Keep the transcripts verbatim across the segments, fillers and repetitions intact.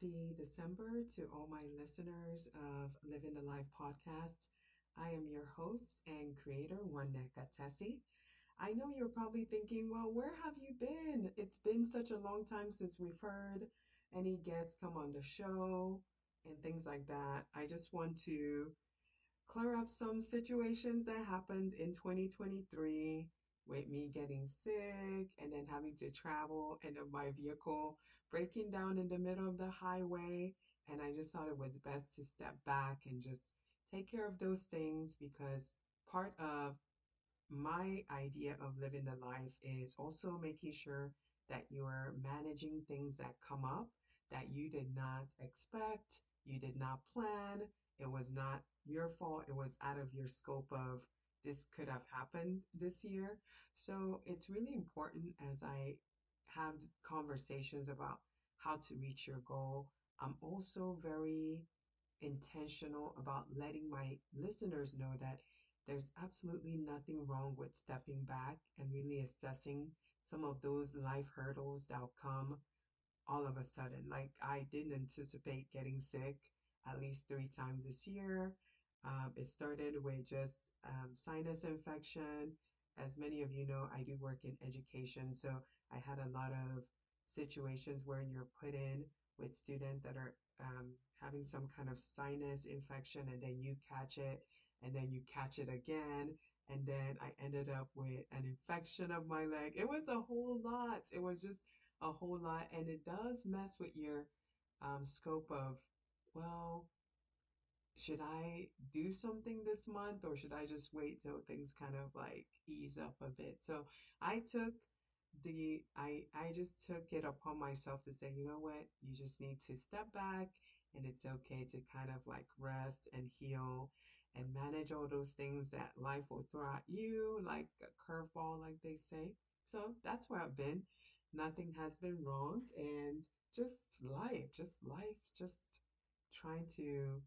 happy December to all my listeners of Living the Life podcast. I am your host and creator, Waneka Tessie. I know you're probably thinking, well, where have you been? It's been such a long time since we've heard any guests come on the show and things like that. I just want to clear up some situations that happened in twenty twenty-three with me getting sick and then having to travel and then my vehicle breaking down in the middle of the highway. And I just thought it was best to step back and just take care of those things because part of my idea of living the life is also making sure that you are managing things that come up that you did not expect, you did not plan, it was not your fault, it was out of your scope of this could have happened this year. So it's really important as I have conversations about how to reach your goal. I'm also very intentional about letting my listeners know that there's absolutely nothing wrong with stepping back and really assessing some of those life hurdles that'll come all of a sudden. Like, I didn't anticipate getting sick at least three times this year. Um, it started with just um, sinus infection. As many of you know, I do work in education, so I had a lot of situations where you're put in with students that are um, having some kind of sinus infection, and then you catch it, and then you catch it again, and then I ended up with an infection of my leg. It was a whole lot. It was just a whole lot, and it does mess with your um, scope of, well, should I do something this month or should I just wait till things kind of like ease up a bit? So I took the I I just took it upon myself to say, you know what, you just need to step back and it's okay to kind of like rest and heal and manage all those things that life will throw at you like a curveball, like they say. So that's where I've been. Nothing has been wrong and just life, just life, just trying to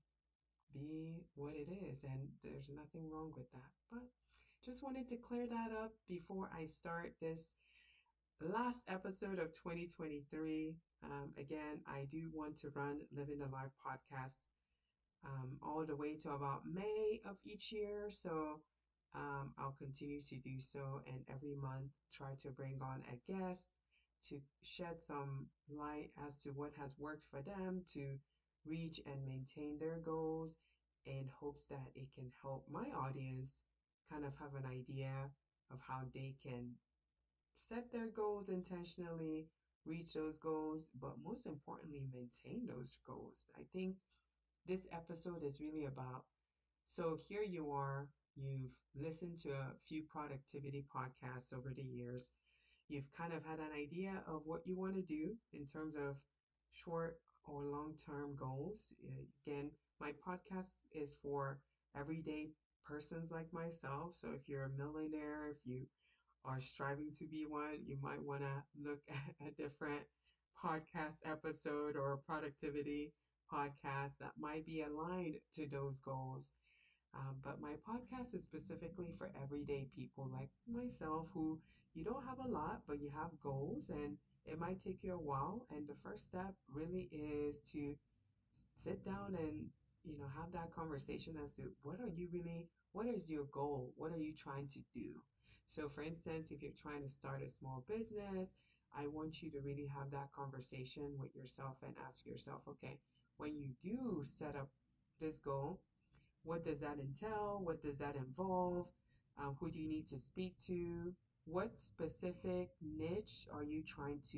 be what it is, and there's nothing wrong with that. But just wanted to clear that up before I start this last episode of twenty twenty-three. Um, again, I do want to run Living the Life podcast um, all the way to about May of each year. So um, I'll continue to do so, and every month try to bring on a guest to shed some light as to what has worked for them to reach and maintain their goals in hopes that it can help my audience kind of have an idea of how they can set their goals intentionally, reach those goals, but most importantly, maintain those goals. I think this episode is really about, so here you are, you've listened to a few productivity podcasts over the years. You've kind of had an idea of what you want to do in terms of short or long-term goals. Uh, Again, my podcast is for everyday persons like myself. So if you're a millionaire, if you are striving to be one, you might want to look at a different podcast episode or a productivity podcast that might be aligned to those goals. Um, but my podcast is specifically for everyday people like myself who you don't have a lot, but you have goals and it might take you a while. And the first step really is to sit down and, you know, have that conversation as to what are you really, what is your goal? What are you trying to do? So, for instance, if you're trying to start a small business, I want you to really have that conversation with yourself and ask yourself, okay, when you do set up this goal, what does that entail? What does that involve? Um, who do you need to speak to? What specific niche are you trying to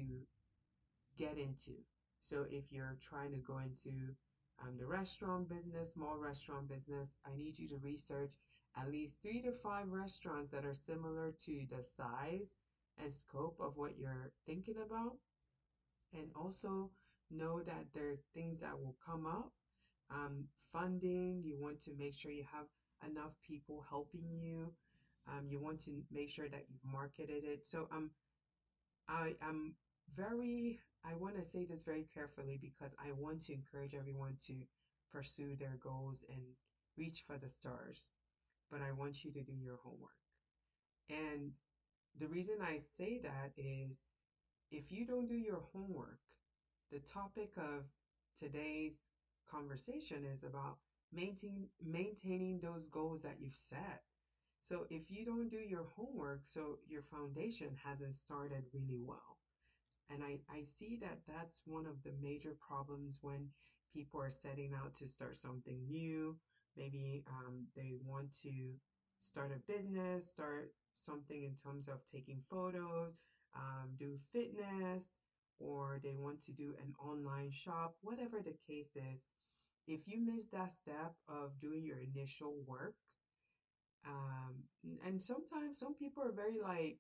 get into? So if you're trying to go into um, the restaurant business, small restaurant business, I need you to research at least three to five restaurants that are similar to the size and scope of what you're thinking about. And also know that there are things that will come up. Um, funding, you want to make sure you have enough people helping you. Um, you want to make sure that you've marketed it. So um, I am very, I want to say this very carefully because I want to encourage everyone to pursue their goals and reach for the stars. But I want you to do your homework. And the reason I say that is if you don't do your homework, the topic of today's conversation is about maintain, maintaining those goals that you've set. So if you don't do your homework, so your foundation hasn't started really well. And I, I see that that's one of the major problems when people are setting out to start something new. Maybe um, they want to start a business, start something in terms of taking photos, um, do fitness, or they want to do an online shop, whatever the case is. If you miss that step of doing your initial work, um, and sometimes some people are very like,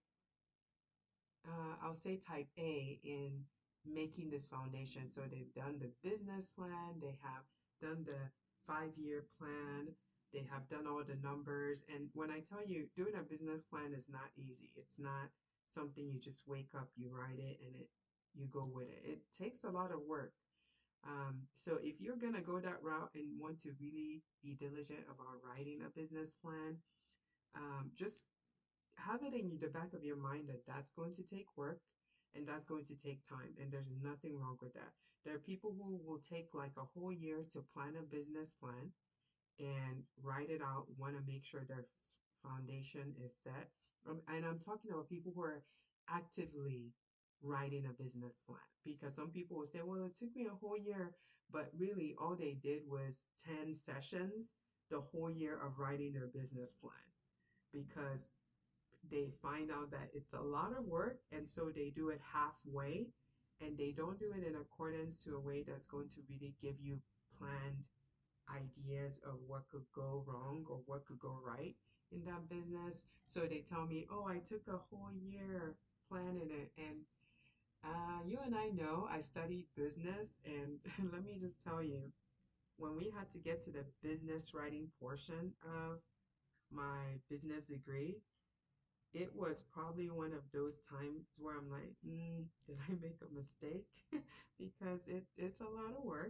uh, I'll say type A in making this foundation. So they've done the business plan, they have done the five year plan, they have done all the numbers. And when I tell you, doing a business plan is not easy. It's not something you just wake up, you write it, and it you go with it. It takes a lot of work. Um, so if you're gonna go that route and want to really be diligent about writing a business plan, um, just have it in the back of your mind that that's going to take work and that's going to take time, and there's nothing wrong with that. There are people who will take like a whole year to plan a business plan and write it out, want to make sure their foundation is set. Um, and I'm talking about people who are actively writing a business plan, because some people will say, well, it took me a whole year, but really all they did was ten sessions the whole year of writing their business plan, because they find out that it's a lot of work, and so they do it halfway, and they don't do it in accordance to a way that's going to really give you planned ideas of what could go wrong or what could go right in that business. So they tell me, oh, I took a whole year planning it. And uh, you and I know I studied business, and let me just tell you, when we had to get to the business writing portion of my business degree, it was probably one of those times where I'm like, mm, did I make a mistake? Because it, it's a lot of work,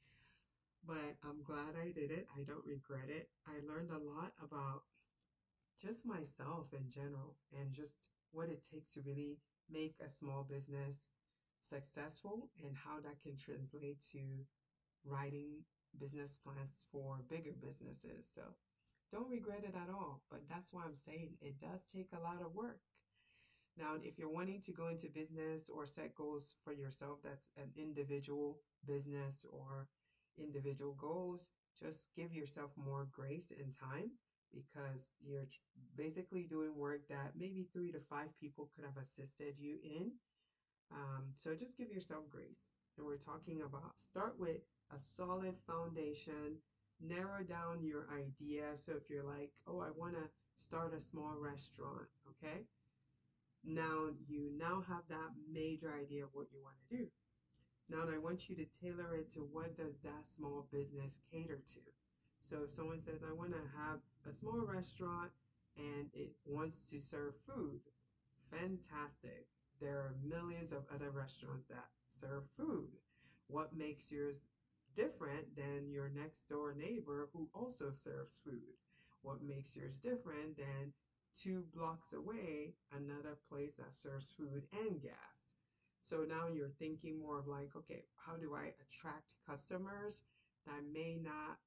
but I'm glad I did it. I don't regret it. I learned a lot about just myself in general and just what it takes to really make a small business successful and how that can translate to writing business plans for bigger businesses. So don't regret it at all. But that's why I'm saying it does take a lot of work. Now, if you're wanting to go into business or set goals for yourself, that's an individual business or individual goals, just give yourself more grace and time, because you're basically doing work that maybe three to five people could have assisted you in. Um, so just give yourself grace. And we're talking about start with a solid foundation, narrow down your idea. So if you're like, oh, I want to start a small restaurant, okay? Now you now have that major idea of what you want to do. Now I want you to tailor it to what does that small business cater to. So if someone says, I want to have a small restaurant and it wants to serve food, fantastic. There are millions of other restaurants that serve food. What makes yours different than your next door neighbor who also serves food? What makes yours different than two blocks away, another place that serves food and gas? So now you're thinking more of like, okay, how do I attract customers that may not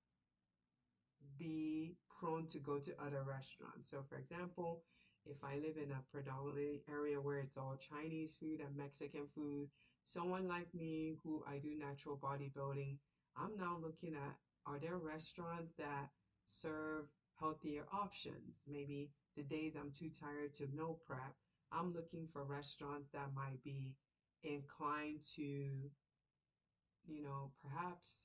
be prone to go to other restaurants? So, for example, if I live in a predominantly area where it's all Chinese food and Mexican food, someone like me who I do natural bodybuilding, I'm now looking at, are there restaurants that serve healthier options? Maybe the days I'm too tired to meal prep, I'm looking for restaurants that might be inclined to, you know, perhaps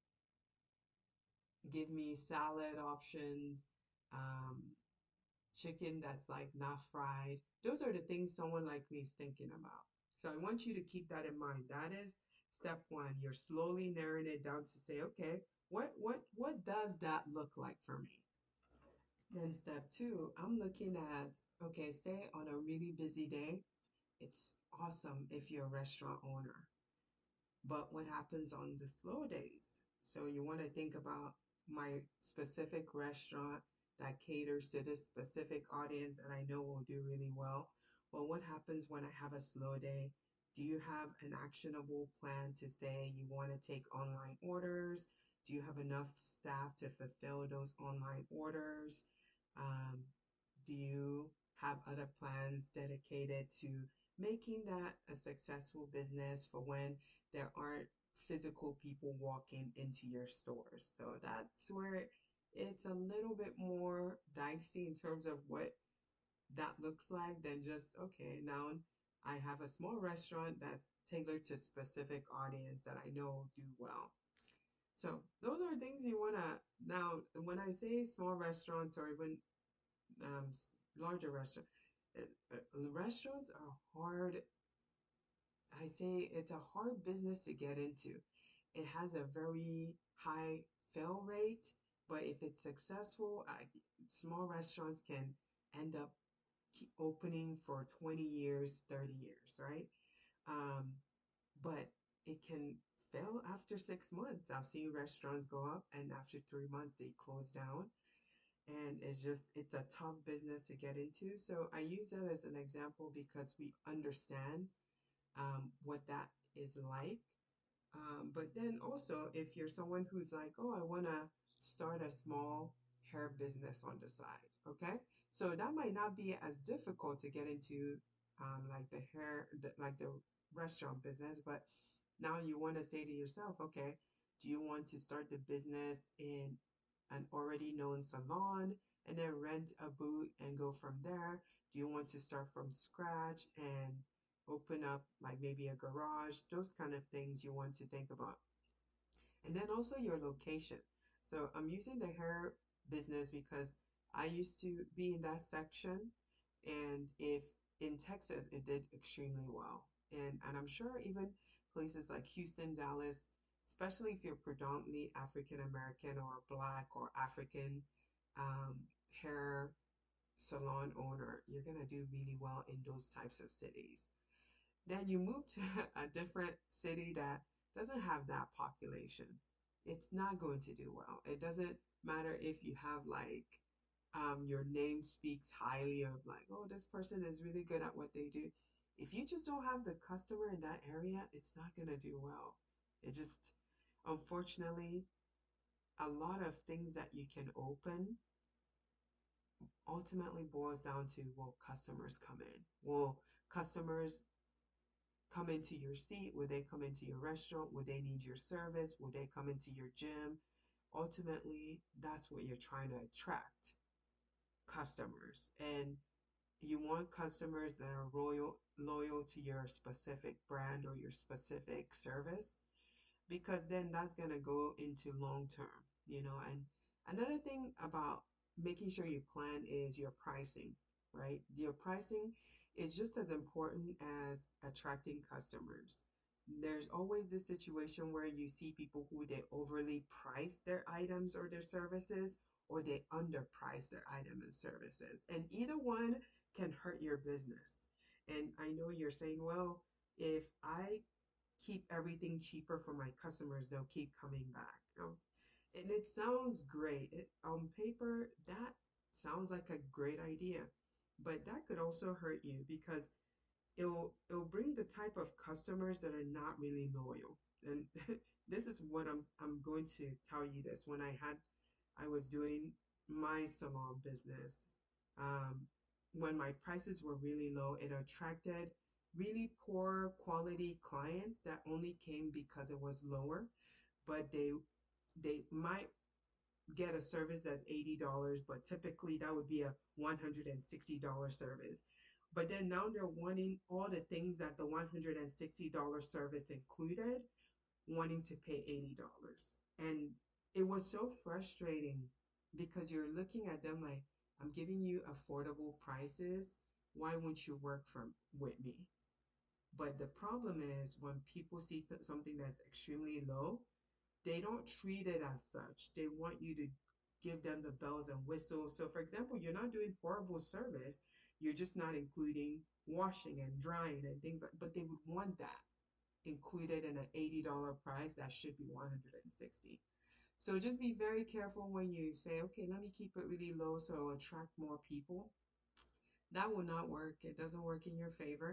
give me salad options, um, chicken that's like not fried. Those are the things someone like me is thinking about. So I want you to keep that in mind. That is step one. You're slowly narrowing it down to say, okay, what what what does that look like for me? Then step two, I'm looking at, okay, say on a really busy day, it's awesome if you're a restaurant owner. But what happens on the slow days? So you want to think about my specific restaurant that caters to this specific audience that I know will do really well. Well, what happens when I have a slow day? Do you have an actionable plan to say you want to take online orders? Do you have enough staff to fulfill those online orders? Um, do you have other plans dedicated to making that a successful business for when there aren't physical people walking into your stores? So that's where it's a little bit more dicey in terms of what that looks like than just, okay, now I have a small restaurant that's tailored to specific audience that I know do well. So those are things you want to, now when I say small restaurants or even um, larger restaurants, uh, uh, restaurants are hard. I say it's a hard business to get into. It has a very high fail rate, but if it's successful, I, small restaurants can end up keep opening for twenty years, thirty years, right? Um, but it can fail after six months. I've seen restaurants go up and after three months they close down. And it's just, it's a tough business to get into. So I use that as an example because we understand um, what that is like. Um, but then also, if you're someone who's like, oh, I want to start a small hair business on the side, okay? So that might not be as difficult to get into, um, like the hair, the, like the restaurant business, but now you want to say to yourself, okay, do you want to start the business in an already known salon and then rent a booth and go from there? Do you want to start from scratch and open up like maybe a garage? Those kind of things you want to think about. And then also your location. So I'm using the hair business because I used to be in that section. And if in Texas, it did extremely well. And, and I'm sure even places like Houston, Dallas, especially if you're predominantly African American or Black or African um, hair salon owner, you're going to do really well in those types of cities. Then you move to a different city that doesn't have that population. It's not going to do well. It doesn't matter if you have like um, your name speaks highly of like, oh, this person is really good at what they do. If you just don't have the customer in that area, it's not going to do well. It just, unfortunately, a lot of things that you can open ultimately boils down to, will customers come in? Will customers come into your seat? Would they come into your restaurant? Would they need your service? Would they come into your gym? Ultimately, that's what you're trying to attract, customers. And you want customers that are loyal loyal to your specific brand or your specific service, because then that's going to go into long term, you know. And another thing about making sure you plan is your pricing, right? Your pricing is just as important as attracting customers. There's always this situation where you see people who they overly price their items or their services, or they underprice their item and services. And either one can hurt your business. And I know you're saying, well, if I keep everything cheaper for my customers, they'll keep coming back. Um, and it sounds great. It, on paper, that sounds like a great idea, but that could also hurt you because it'll it'll bring the type of customers that are not really loyal. And this is what I'm I'm going to tell you this. When I had I was doing my salon business, um, when my prices were really low, it attracted really poor quality clients that only came because it was lower, but they they might get a service that's eighty dollars, but typically that would be a one hundred sixty dollars service. But then now they're wanting all the things that the one hundred sixty dollars service included, wanting to pay eighty dollars. And it was so frustrating because you're looking at them like, I'm giving you affordable prices. Why won't you work from with me? But the problem is when people see th- something that's extremely low, they don't treat it as such. They want you to give them the bells and whistles. So, for example, you're not doing horrible service. You're just not including washing and drying and things like, but they would want that included in an eighty dollars price that should be one hundred sixty. So just be very careful when you say, okay, let me keep it really low so it'll attract more people. That will not work. It doesn't work in your favor.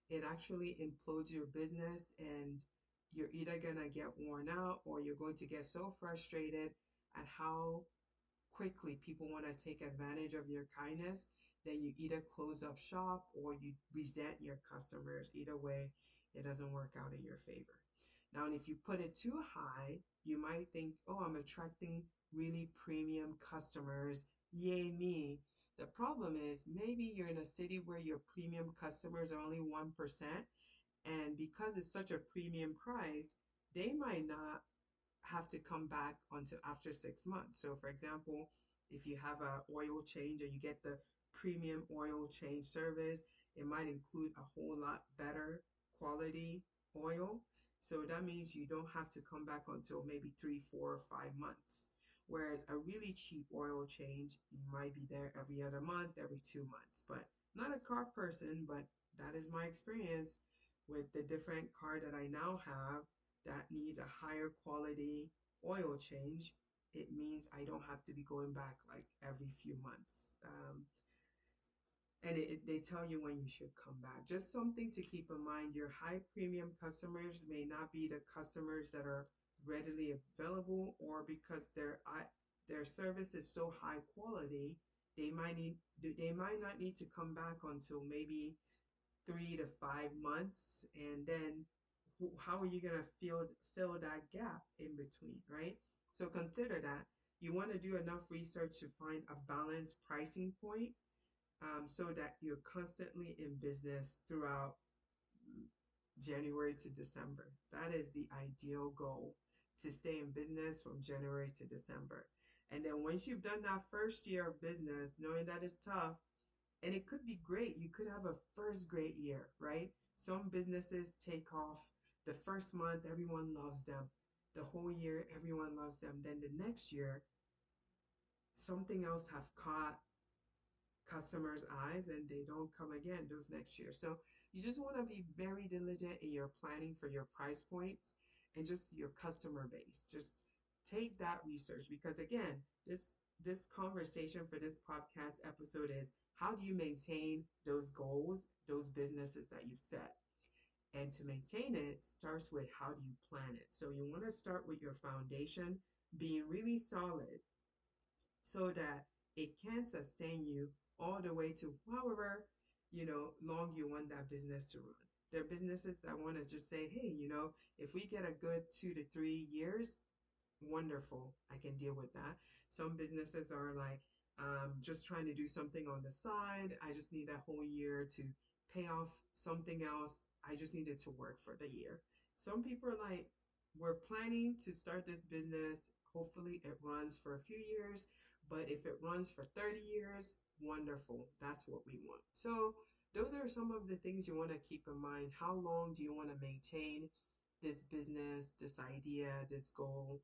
it actually implodes your business, and you're either going to get worn out or you're going to get so frustrated at how quickly people want to take advantage of your kindness that you either close up shop or you resent your customers. Either way, it doesn't work out in your favor. Now, and if you put it too high, you might think, oh, I'm attracting really premium customers. Yay, me. The problem is maybe you're in a city where your premium customers are only one percent, and because it's such a premium price, they might not have to come back until after six months. So, for example, if you have a oil change or you get the premium oil change service, it might include a whole lot better quality oil. So that means you don't have to come back until maybe three, four, or five months. Whereas a really cheap oil change, you might be there every other month, every two months. But I'm not a car person, but that is my experience with the different car that I now have that needs a higher quality oil change. It means I don't have to be going back like every few months. Um, and it, it- they tell you when you should come back. Just something to keep in mind. Your high premium customers may not be the customers that are readily available, or because their I- their service is so high quality, they might need they might not need to come back until maybe three to five months, and then how are you going to fill fill that gap in between, right? So consider that you want to do enough research to find a balanced pricing point, um, so that you're constantly in business throughout January to December. That is the ideal goal, to stay in business from January to December. And then once you've done that first year of business, knowing that it's tough, and it could be great. You could have a first great year, right? Some businesses take off the first month, everyone loves them. The whole year, everyone loves them. Then the next year, something else have caught customers' eyes and they don't come again those next year. So you just want to be very diligent in your planning for your price points and just your customer base. Just take that research, because again, this this conversation for this podcast episode is, how do you maintain those goals, those businesses that you've set? And to maintain it starts with, how do you plan it? So you want to start with your foundation being really solid, so that it can sustain you all the way to however, you know, long you want that business to run. There are businesses that want to just say, hey, you know, if we get a good two to three years, wonderful, I can deal with that. Some businesses are like, um, just trying to do something on the side. I just need a whole year to pay off something else. I just need it to work for the year. Some people are like, we're planning to start this business. Hopefully it runs for a few years, but if it runs for thirty years, wonderful. That's what we want. So those are some of the things you want to keep in mind. How long do you want to maintain this business, this idea, this goal?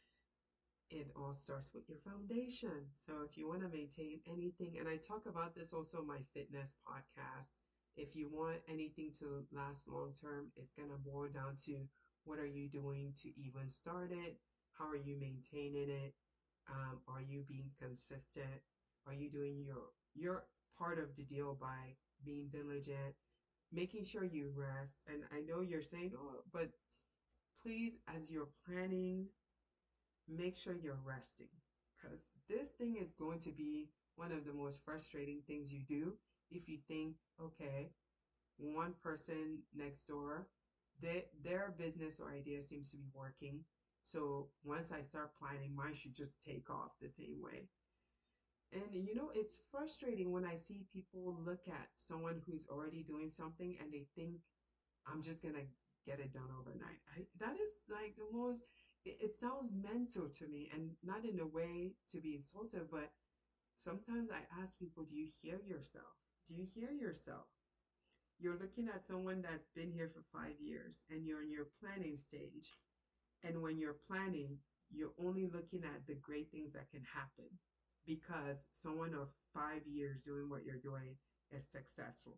It all starts with your foundation. So if you want to maintain anything, and I talk about this also in my fitness podcast, if you want anything to last long term, it's going to boil down to, what are you doing to even start it? How are you maintaining it? Um, are you being consistent? Are you doing your your part of the deal by being diligent, making sure you rest? And I know you're saying, oh, but please, as you're planning, make sure you're resting, because this thing is going to be one of the most frustrating things you do. If you think, okay, one person next door, they, their business or idea seems to be working, so once I start planning, mine should just take off the same way. And you know, it's frustrating when I see people look at someone who's already doing something and they think, I'm just gonna get it done overnight. I, that is like the most, it, it sounds mental to me, and not in a way to be insultive, but sometimes I ask people, do you hear yourself? Do you hear yourself? You're looking at someone that's been here for five years and you're in your planning stage. And when you're planning, you're only looking at the great things that can happen because someone of five years doing what you're doing is successful.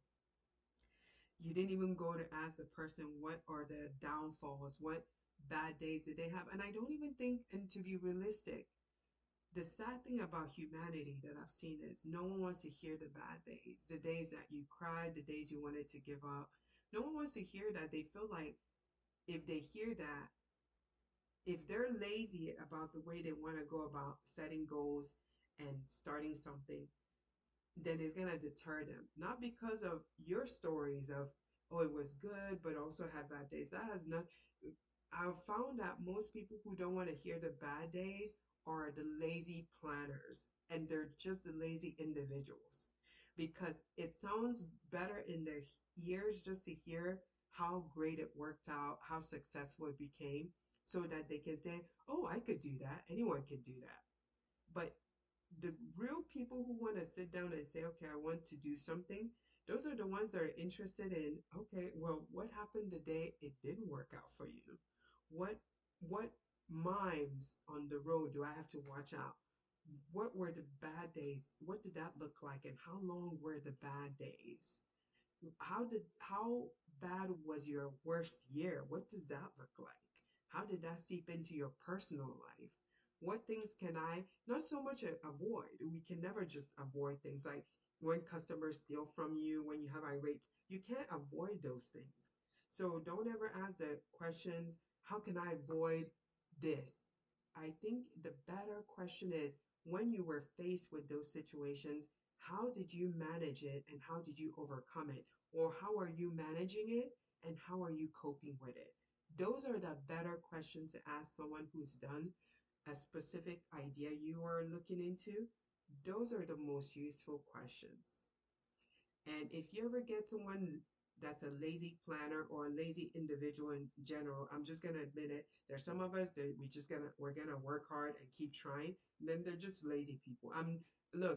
You didn't even go to ask the person, what are the downfalls, what bad days did they have? And I don't even think, and to be realistic, the sad thing about humanity that I've seen is no one wants to hear the bad days, the days that you cried, the days you wanted to give up, No one wants to hear that. They feel like if they hear that, if they're lazy about the way they want to go about setting goals and starting something, then it's going to deter them. Not because of your stories of, oh, it was good, but also had bad days. That has not, I've found that most people who don't want to hear the bad days are the lazy planners, and they're just the lazy individuals because it sounds better in their ears just to hear how great it worked out, how successful it became, so that they can say, oh, I could do that. Anyone can do that. But the real people who want to sit down and say, okay, I want to do something, those are the ones that are interested in, okay, well, what happened the day it didn't work out for you? What what mimes on the road do I have to watch out? What were the bad days? What did that look like? And how long were the bad days? How did how bad was your worst year? What does that look like? How did that seep into your personal life? What things can I not so much avoid? We can never just avoid things like when customers steal from you, when you have irate, you can't avoid those things. So don't ever ask the questions, how can I avoid this? I think the better question is when you were faced with those situations, how did you manage it and how did you overcome it? Or how are you managing it and how are you coping with it? Those are the better questions to ask someone who's done a specific idea you are looking into. Those are the most useful questions. And if you ever get someone that's a lazy planner or a lazy individual in general, I'm just gonna admit it. There's some of us that we just gonna we're gonna work hard and keep trying. And then they're just lazy people. I'm look,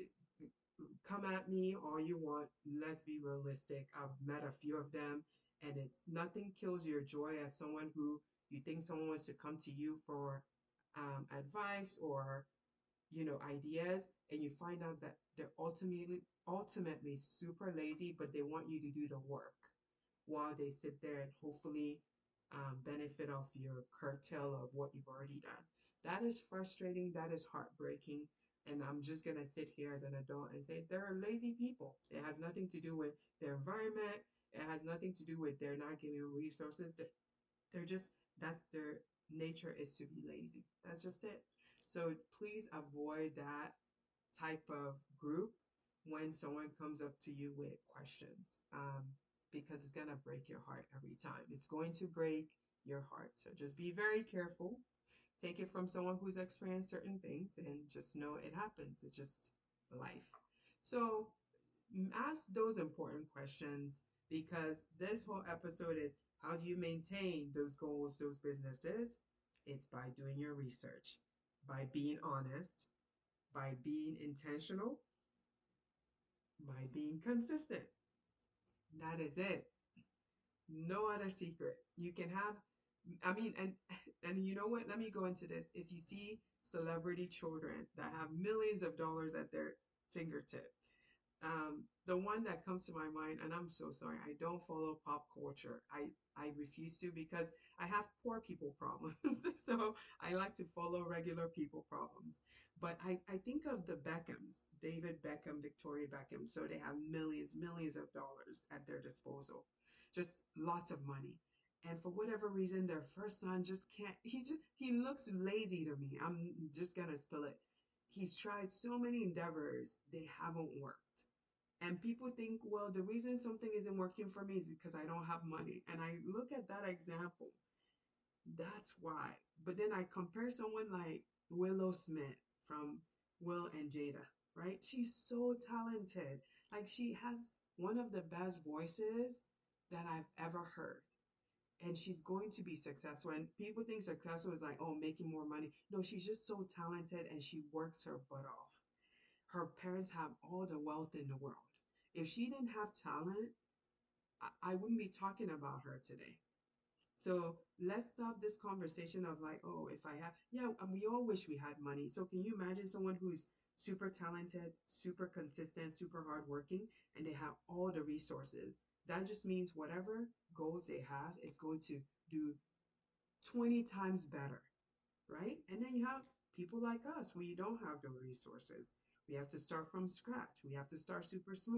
come at me all you want. Let's be realistic. I've met a few of them, and it's nothing kills your joy as someone who you think someone wants to come to you for um, advice or you know ideas, and you find out that they're ultimately ultimately super lazy, but they want you to do the work while they sit there and hopefully um, benefit off your curtail of what you've already done. That is frustrating. That is heartbreaking. And I'm just going to sit here as an adult and say there are lazy people. It has nothing to do with their environment. It has nothing to do with they're not giving resources. They're, they're just, that's their nature is to be lazy. That's just it. So please avoid that type of group when someone comes up to you with questions um, because it's going to break your heart every time. It's going to break your heart. So just be very careful. Take it from someone who's experienced certain things and just know it happens. It's just life. So ask those important questions because this whole episode is how do you maintain those goals, those businesses? It's by doing your research, by being honest, by being intentional, by being consistent. That is it. No other secret. You can have, I mean, and and you know what? Let me go into this. If you see celebrity children that have millions of dollars at their fingertip, um, the one that comes to my mind, and I'm so sorry, I don't follow pop culture. I I refuse to because I have poor people problems. So I like to follow regular people problems. But I, I think of the Beckhams, David Beckham, Victoria Beckham. So they have millions, millions of dollars at their disposal, just lots of money. And for whatever reason, their first son just can't, he just, he looks lazy to me. I'm just gonna spill it. He's tried so many endeavors, they haven't worked. And people think, well, the reason something isn't working for me is because I don't have money. And I look at that example. That's why. But then I compare someone like Willow Smith from Will and Jada, right? She's so talented. Like she has one of the best voices that I've ever heard. And she's going to be successful. And people think successful is like, oh, making more money. No, she's just so talented and she works her butt off. Her parents have all the wealth in the world. If she didn't have talent, I, I wouldn't be talking about her today. So let's stop this conversation of like, oh, if I have, yeah, and we all wish we had money. So can you imagine someone who's super talented, super consistent, super hardworking, and they have all the resources? That just means whatever goals they have, it's going to do twenty times better, right? And then you have people like us where you don't have the resources. We have to start from scratch. We have to start super small.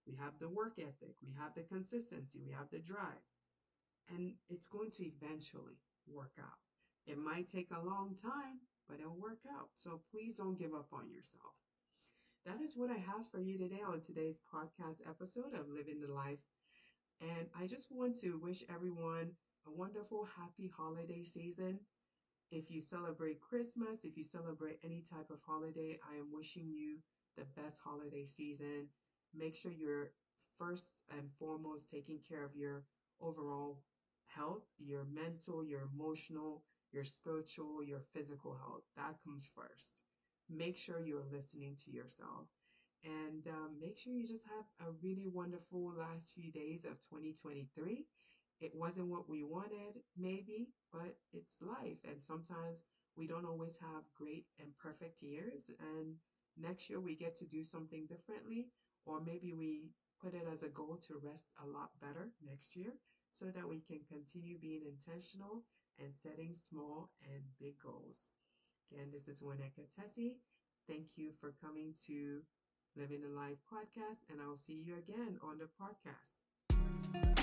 we have the work ethic, we have the consistency, we have the drive, and it's going to eventually work out. It might take a long time, but it'll work out. So please don't give up on yourself. That is what I have for you today on today's podcast episode of Living the Life. And I just want to wish everyone a wonderful, happy holiday season. If you celebrate Christmas, if you celebrate any type of holiday, I am wishing you the best holiday season. Make sure you're first and foremost taking care of your overall health, your mental, your emotional, your spiritual, your physical health. That comes first. Make sure you're listening to yourself. And um, make sure you just have a really wonderful last few days of twenty twenty-three. It wasn't what we wanted, maybe, but it's life. And sometimes we don't always have great and perfect years. And next year we get to do something differently, or maybe we put it as a goal to rest a lot better next year so that we can continue being intentional and setting small and big goals. Again, this is Waneka Tessie. Thank you for coming to Living a Life podcast, and I'll see you again on the podcast.